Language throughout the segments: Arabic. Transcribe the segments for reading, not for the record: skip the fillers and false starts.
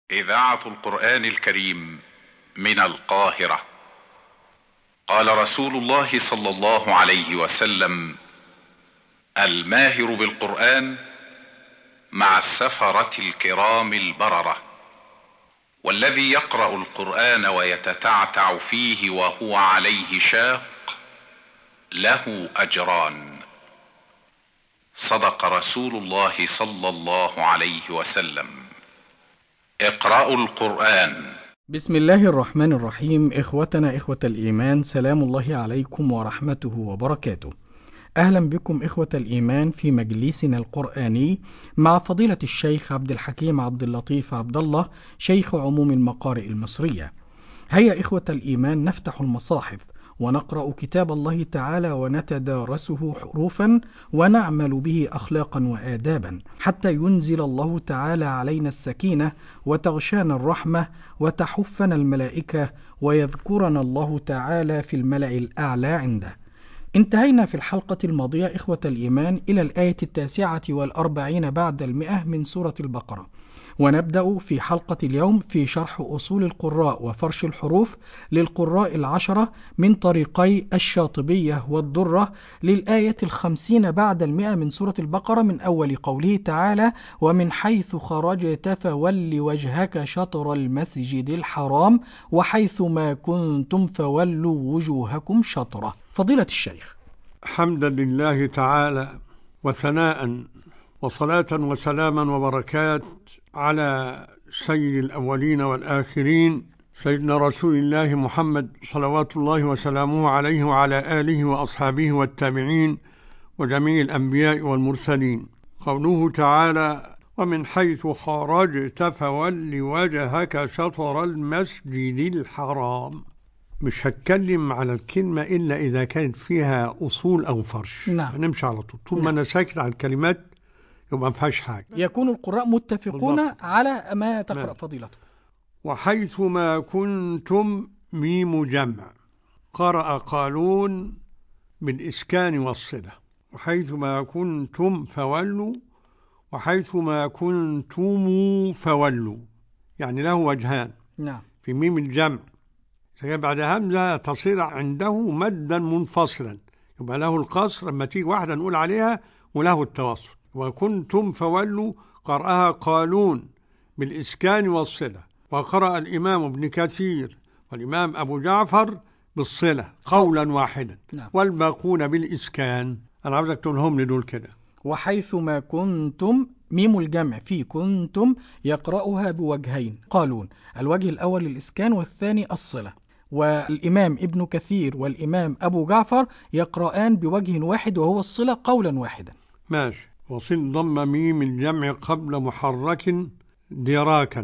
إذاعة القرآن الكريم من القاهرة. قال رسول الله صلى الله عليه وسلم: الماهر بالقرآن مع السفرة الكرام البررة، والذي يقرأ القرآن ويتتعتع فيه وهو عليه شاق له أجران. صدق رسول الله صلى الله عليه وسلم. اقرأوا القرآن. بسم الله الرحمن الرحيم. إخوتنا إخوة الإيمان، سلام الله عليكم ورحمته وبركاته. أهلا بكم إخوة الإيمان في مجلسنا القرآني مع فضيلة الشيخ عبد الحكيم عبد اللطيف عبد الله، شيخ عموم المقارئ المصرية. هيا إخوة الإيمان نفتح المصاحف ونقرأ كتاب الله تعالى ونتدارسه حروفا ونعمل به أخلاقا وآدابا، حتى ينزل الله تعالى علينا السكينة وتغشانا الرحمة وتحفنا الملائكة ويذكرنا الله تعالى في الملأ الأعلى عنده. انتهينا في الحلقة الماضية إخوة الإيمان إلى الآية 49 بعد 100 من سورة البقرة، ونبدأ في حلقة اليوم في شرح أصول القراء وفرش الحروف للقراء 10 من طريقي الشاطبية والدرة للآية 50 بعد 100 من سورة البقرة، من أول قوله تعالى: ومن حيث خرجت فول وجهك شطر المسجد الحرام وحيث ما كنتم فولوا وجوهكم شطره. فضيلة الشيخ. حمدا لله تعالى وثناء وصلاة وسلاما وبركات على سيد الأولين والآخرين، سيدنا رسول الله محمد صلوات الله وسلامه عليه وعلى آله وأصحابه والتابعين وجميع الأنبياء والمرسلين. قوله تعالى: ومن حيث خرجت فول وجهك شطر المسجد الحرام. مش هتكلم على الكلمة إلا إذا كانت فيها أصول أو فرش. هنمشي على طول ما أنا ساكت على الكلمات يبقى ما فيهاش حاجة. يكون القراء متفقون على ما تقرأ فضيلته. وحيث ما كنتم ميم جمع، قرأ قالون بالإسكان والصلة. وحيث ما كنتم فولوا، وحيث ما كنتم فولوا، يعني له وجهان. نعم. في ميم الجمع بعد همزة تصير عنده مدا منفصلا، يبقى له القصر لما تيجي واحدة نقول عليها، وله التوسط. وكنتم فولوا قرأها قالون بالإسكان والصلة، وقرأ الإمام ابن كثير والإمام أبو جعفر بالصلة قولا واحدا. نعم. والباقون بالإسكان. أنا عاوزك تقولهم لدول كده. وحيث ما كنتم، ميم الجمع في كنتم يقرأها بوجهين قالون، الوجه الأول الإسكان والثاني الصلة. والإمام ابن كثير والإمام أبو جعفر يقرآن بوجه واحد وهو الصلة قولا واحدا. ماشي. وصل ضم ميم الجمع قبل محرك دراكا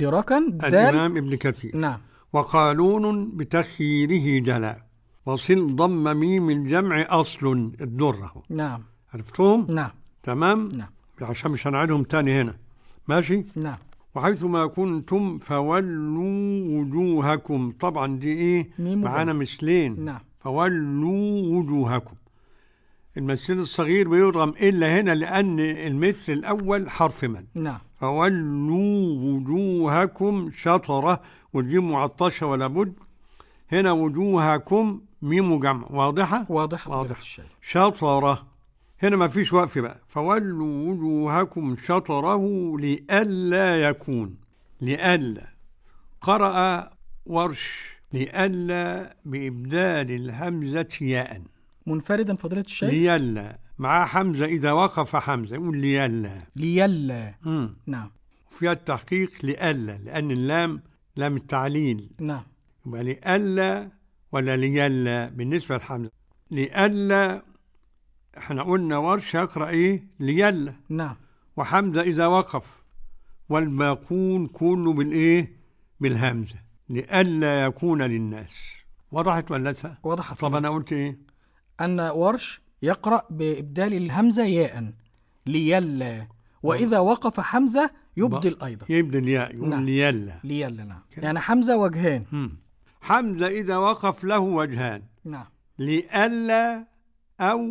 الإمام ابن كثير. نعم. وقالون بتخييره جلا. وصل ضم ميم الجمع أصل الدرة. نعم. عرفتهم؟ نعم. تمام؟ نعم. عشان مش هنعيدهم تاني هنا. ماشي؟ نعم. وحيث ما كنتم فولوا وجوهكم، طبعا دي ايه معانا مثلين. نعم. فولوا وجوهكم. المثل الصغير بيضغم إلا هنا لأن المثل الأول حرف مد. نعم. فولوا وجوهكم شطرة، والجيم معطشة ولا بد. هنا وجوهكم ميم جمع واضحة. واضح. شطرة هنا ما فيش وقف بقى. فولوا وجوهكم شطره لئلا يكون. لئلا قرأ ورش لئلا بإبدال الهمزة ياء منفردا فضيلة الشيخ. ليلا مع حمزة إذا وقف حمزة يقول ليلا. نعم. وفيها التحقيق لئلا لأن اللام لام التعليل. نعم. يبقى لئلا ولا ليلا بالنسبة لحمزة. لئلا احنا قلنا ورش يقرأ ايه ليلا. نعم. وحمزة إذا وقف، والباقون كله بالايه بالهمزة لئلا يكون للناس. وضحت ولا لسه؟ وضحت. طب أنا قلت ايه؟ أن ورش يقرأ بإبدال الهمزة ياء ليلا، وإذا وقف حمزة يبدل أيضا. يبدل ياء يقول نعم. ليلا. نعم. يعني حمزة وجهان. حمزة إذا وقف له وجهان. نعم. لئلا أو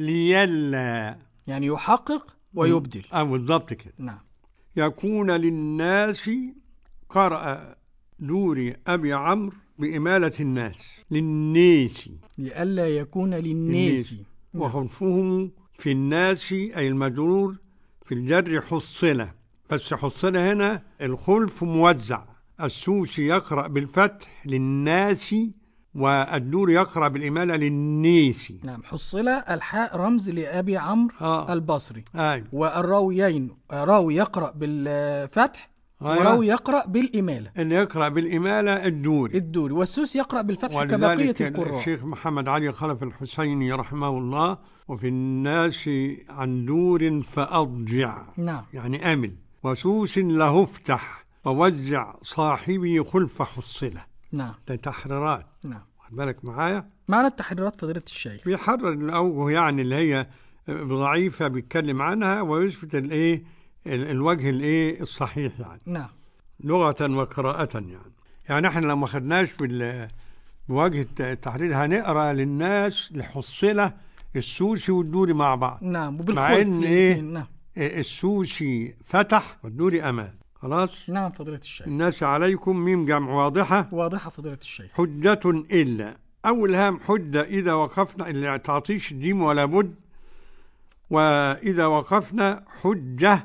ليلا، يعني يحقق ويبدل. بالضبط كده. نعم. يكون للناس قرأ دوري أبي عمرو بإمالة الناس للناس لئلا يكون للناس. وخلفهم في الناس أي المجرور في الجر حصلة، بس حصلة هنا الخلف موزع، السوسي يقرأ بالفتح للناس والدور يقرأ بالإمالة للنيس. نعم. حصل الحاء رمز لأبي عمرو البصري. والراويين راوي يقرأ بالفتح وراوي يقرأ بالإمالة. اللي يقرأ بالإمالة الدوري، والسوس يقرأ بالفتح كبقية القراء. الشيخ محمد علي خلف الحسيني رحمه الله وفي الناس عن دور فأضجع. نعم. يعني أمل. وسوس له افتح ووزع صاحبي خلف حصلة. نعم. ده تحريرات. نعم. خد بالك معايا. معنى التحريرات فضيلة الشيخ بيحرر الأوجه يعني اللي هي ضعيفة بيتكلم عنها ويثبت الايه الوجه الايه الصحيح يعني. نعم. لغة وقراءة يعني احنا لو ما خدناش بوجه التحرير هنقرا للناس لحصلة السوسي والدوري مع بعض. نعم. مع ان ايه نعم. السوسي فتح والدوري امان. خلاص. نعم فضيلة الشيخ. الناس عليكم ميم جمع واضحة. واضحة فضيلة الشيح. حجة إلا أول هام حجة إذا وقفنا اللي تعطيش الجيم ولا بد، وإذا وقفنا حجة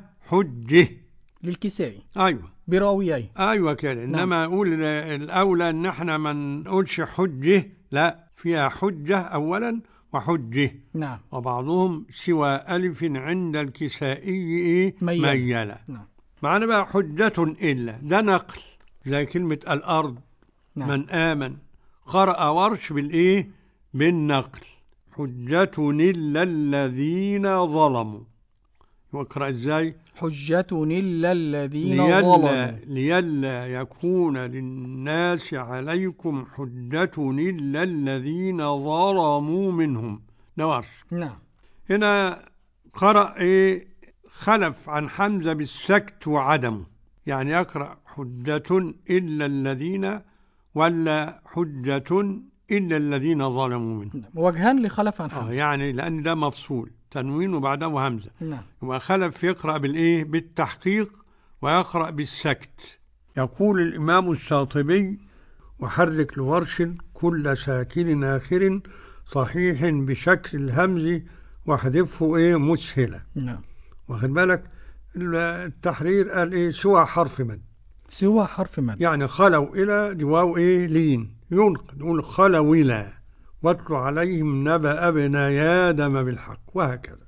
للكسائي. أيوة براويين. أيوة كده. إنما أقول الأولى إن إحنا ما نقولش حجة، لا فيها حجة أولا وحجة. نعم. وبعضهم سوى ألف عند الكسائي ميلة. نعم. معنا بقى حجة إلا ده نقل زي كلمة الأرض. نعم. من آمن قرأ ورش بالإيه بالنقل. حجة إلا الذين ظلموا. واقرأ إزاي؟ حجة إلا الذين ظلموا ليلا يكون للناس عليكم حجة إلا الذين ظلموا منهم. ده ورش. نعم. هنا قرأ إيه خلف عن حمزة بالسكت وعدمه، يعني يقرأ حجة إلا الذين ولا حجة إلا الذين ظلموا منه. وجهان لخلف عن حمزة. يعني لأن ده مفصول تنوين وبعده همزة. نعم. وخلف يقرأ بالإيه بالتحقيق ويقرأ بالسكت. يقول الإمام الشاطبي وحرك لورش كل ساكن آخر صحيح بشكل الهمز واحذفه إيه مسهلة. نعم. واخد بالك التحرير قال إيه سوى حرف مد. سوى حرف مد يعني خلوا إلى دواو إيه لين ينقل نقول خلوا إلى واتل عليهم نبأ ابني آدم بالحق وهكذا.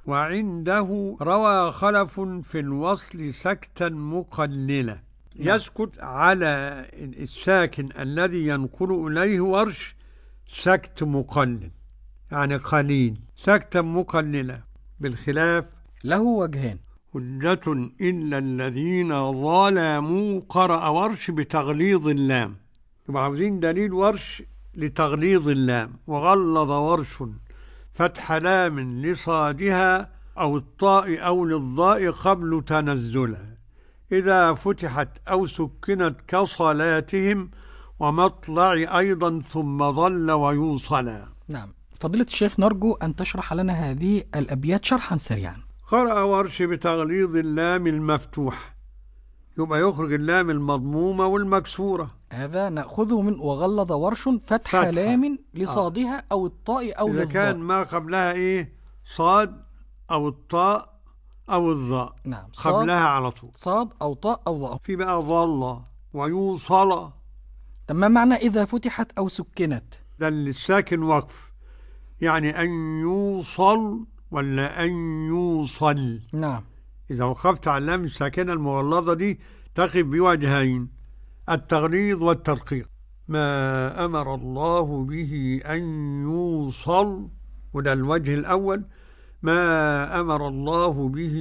وعنده روى خلف في الوصل سكتا مقللة. يسكت على الساكن الذي ينقل إليه ورش سكت مقلل يعني قليل سكتا مقللة. بالخلاف له وجهان. حجة إلا الذين ظلموا قرأ ورش بتغليظ اللام. يبقى عاوزين دليل ورش لتغليظ اللام. وغلظ ورش فتح لام لصادها أو الطاء أو للضاء قبل تنزلها إذا فتحت أو سكنت كصلاتهم ومطلع أيضا ثم ظل ويوصلا. نعم. فضيلة الشيخ نرجو أن تشرح لنا هذه الأبيات شرحا سريعا. قرأ ورش بتغليظ اللام المفتوح يبقى يخرج اللام المضمومة والمكسورة. هذا نأخذه من وغلظ ورش فتح لام لصادها أو الطاء أو للضاء. إذا كان ما قبلها إيه صاد أو الطاء أو الضاء. نعم. قبلها على طول صاد أو طاء أو ضاء. في بقى ظل ويوصل. طب ما معنى إذا فتحت أو سكنت؟ ده الساكن وقف يعني أن يوصل ولا أن يوصل. نعم. إذا وقفت على اللام الساكنة المغلظة دي تقف بوجهين التغليظ والترقيق. ما أمر الله به أن يوصل وده الوجه الأول. ما أمر الله به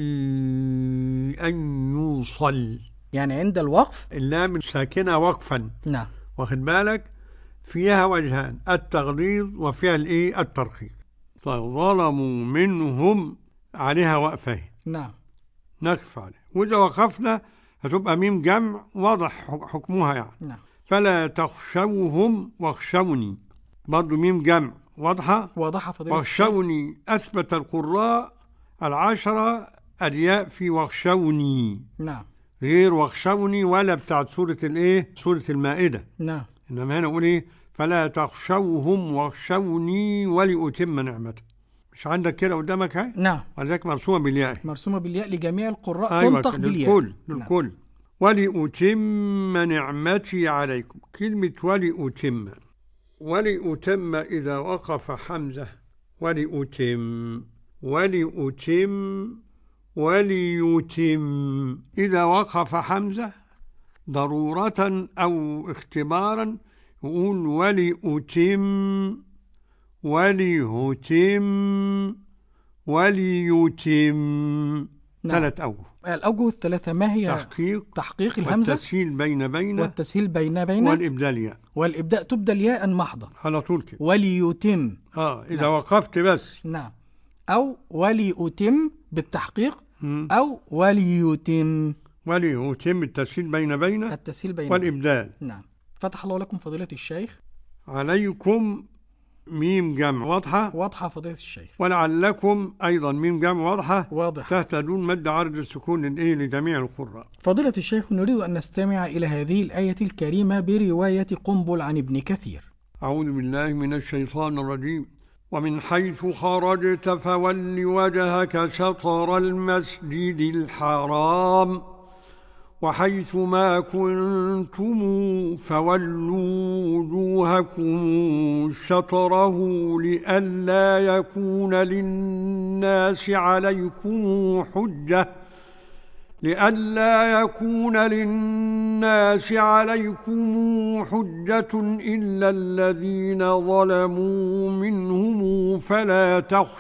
أن يوصل يعني عند الوقف اللام الساكنة وقفا. نعم. واخد بالك فيها وجهان التغليظ وفيها الايه الترقيق. ظلموا منهم عليها وقفه. نعم. نقف عليه وإذا وقفنا هتبقى ميم جمع واضح حكمها يعني. نعم. فلا تخشوهم واخشوني برضو ميم جمع واضحة فضيلة واخشوني. أثبت القراء العشرة الياء في واخشوني. نعم. غير واخشوني ولا بتاعت سورة الايه؟ سورة المائدة. نعم. انما هنا اقول ايه؟ فلا تخشوهم واخشوني ولأتم نعمته. مش عندك كده قدامك هاي؟ نعم. ولذلك مرسومة بالياء. مرسومة بالياء لجميع القراء، أيوة تنطق بالياء. للكل. نعم. ولأتم نعمتي عليكم. كلمة ولأتم إذا وقف حمزة وليتم إذا وقف حمزة ضرورة أو اختبارا يقول وليتم نعم. 3 أوجه. الأوجه الثلاثة ما هي؟ تحقيق الهمزة، والتسهيل بين والإبدال ياء. والإبداء تبدل ياء محضا على طول كده. وليتم. إذا نعم. وقفت بس. نعم. أو وليتم بالتحقيق، أو وليتم التسهيل بين والإبدال. نعم. فتح الله لكم فضيلة الشيخ. عليكم ميم جمع واضحة فضيلة الشيخ. ولعلكم أيضا ميم جمع واضح تهتدون مد عرض السكون لجميع القراء. فضيلة الشيخ، نريد أن نستمع إلى هذه الآية الكريمة برواية قنبل عن ابن كثير. أعوذ بالله من الشيطان الرجيم. ومن حيث خرجت فول وجهك شطر المسجد الحرام وحيث ما كنتم فولوا وجوهكم شطره لئلا يكون للناس عليكم حجة إلا الذين ظلموا منهم فلا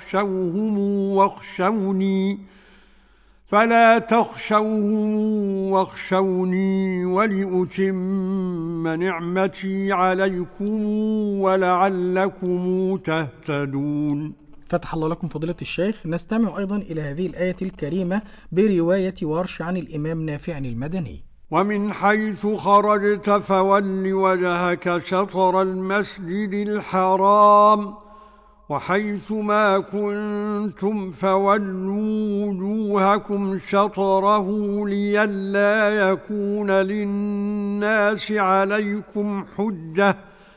تخشوهم واخشوني ولأتم نعمتي عليكم ولعلكم تهتدون. فتح الله لكم فضيلة الشيخ. نستمع أيضا إلى هذه الآية الكريمة برواية ورش عن الإمام نافع المدني. ومن حيث خرجت فول وجهك شطر المسجد الحرام وحيث ما كنتم فولوا وجوهكم شطره لئلا يكون للناس عليكم حجة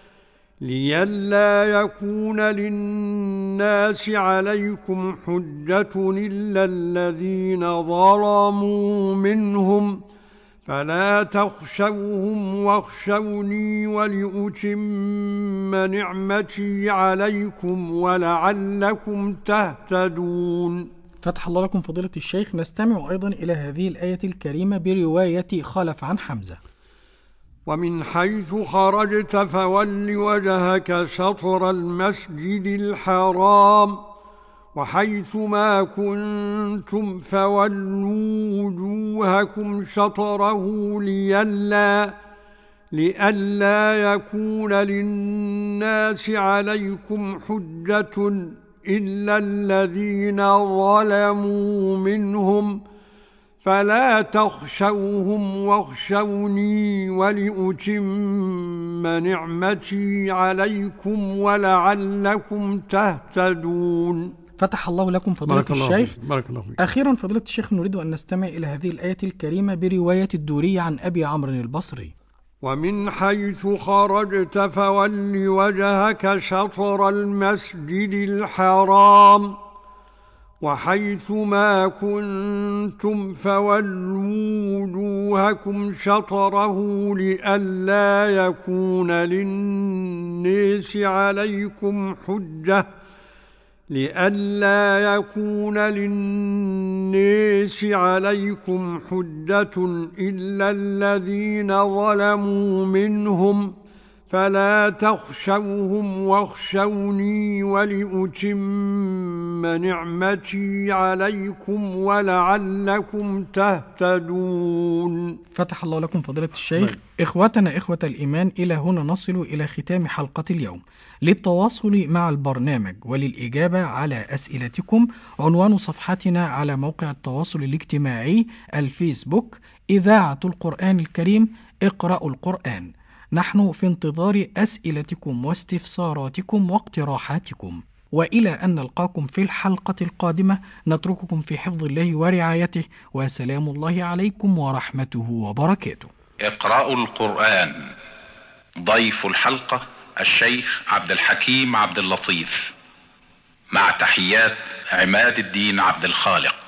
إلا الذين ظلموا منهم فلا تخشوهم واخشوني ولأتم نعمتي عليكم ولعلكم تهتدون. فتح الله لكم فضيلة الشيخ. نستمع أيضا إلى هذه الآية الكريمة برواية خلف عن حمزة. ومن حيث خرجت فول وجهك شطر المسجد الحرام وحيث ما كنتم فولوا وجوهكم شطره لئلا يكون للناس عليكم حجة إلا الذين ظلموا منهم فلا تخشوهم واخشوني ولأتم نعمتي عليكم ولعلكم تهتدون. فتح الله لكم فضيلة الشيخ. بارك الله فيك. أخيرا فضيلة الشيخ، نريد أن نستمع إلى هذه الآية الكريمة برواية الدوري عن أبي عمرو البصري. ومن حيث خرجت فول وجهك شطر المسجد الحرام وحيث ما كنتم فولوا وجوهكم شطره لئلا يكون للناس عليكم حجة إلا الذين ظلموا منهم فلا تخشوهم واخشوني ولأتم نعمتي عليكم ولعلكم تهتدون. فتح الله لكم فضيلة الشيخ. إخوتنا إخوة الإيمان، إلى هنا نصل إلى ختام حلقة اليوم. للتواصل مع البرنامج وللإجابة على أسئلتكم عنوان صفحتنا على موقع التواصل الاجتماعي الفيسبوك إذاعة القرآن الكريم اقرأوا القرآن. نحن في انتظار أسئلتكم واستفساراتكم واقتراحاتكم. وإلى أن نلقاكم في الحلقة القادمة نترككم في حفظ الله ورعايته، وسلام الله عليكم ورحمته وبركاته. اقرأوا القرآن. ضيف الحلقة الشيخ عبد الحكيم عبد اللطيف، مع تحيات عماد الدين عبد الخالق.